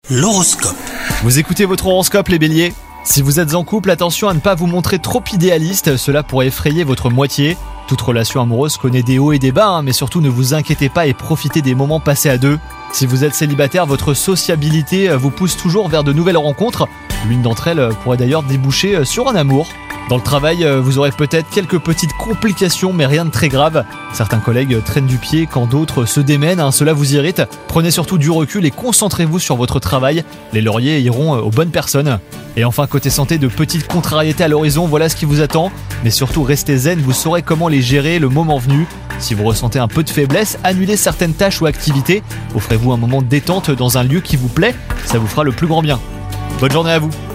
L'horoscope. Vous écoutez votre horoscope les béliers ? Si vous êtes en couple, attention à ne pas vous montrer trop idéaliste, cela pourrait effrayer votre moitié. Toute relation amoureuse connaît des hauts et des bas, mais surtout ne vous inquiétez pas et profitez des moments passés à deux. Si vous êtes célibataire, votre sociabilité vous pousse toujours vers de nouvelles rencontres. L'une d'entre elles pourrait d'ailleurs déboucher sur un amour. Dans le travail, vous aurez peut-être quelques petites complications, mais rien de très grave. Certains collègues traînent du pied quand d'autres se démènent, cela vous irrite. Prenez surtout du recul et concentrez-vous sur votre travail. Les lauriers iront aux bonnes personnes. Et enfin, côté santé, de petites contrariétés à l'horizon, voilà ce qui vous attend. Mais surtout, restez zen, vous saurez comment les gérer le moment venu. Si vous ressentez un peu de faiblesse, annulez certaines tâches ou activités. Offrez-vous un moment de détente dans un lieu qui vous plaît, ça vous fera le plus grand bien. Bonne journée à vous.